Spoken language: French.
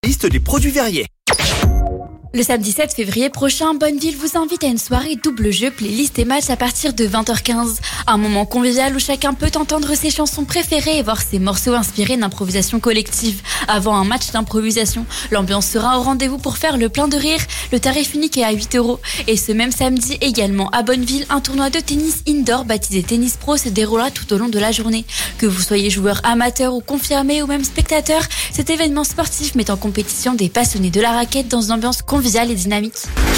Liste des produits Verrier. Le samedi 7 février prochain, Bonneville vous invite à une soirée double jeu, playlist et match à partir de 20h15. Un moment convivial où chacun peut entendre ses chansons préférées et voir ses morceaux inspirés d'improvisation collective. Avant un match d'improvisation, l'ambiance sera au rendez-vous pour faire le plein de rire. Le tarif unique est à 8€. Et ce même samedi, également à Bonneville, un tournoi de tennis indoor baptisé Tennis Pro se déroulera tout au long de la journée. Que vous soyez joueur amateur ou confirmé ou même spectateur, cet événement sportif met en compétition des passionnés de la raquette dans une ambiance conviviale et dynamique.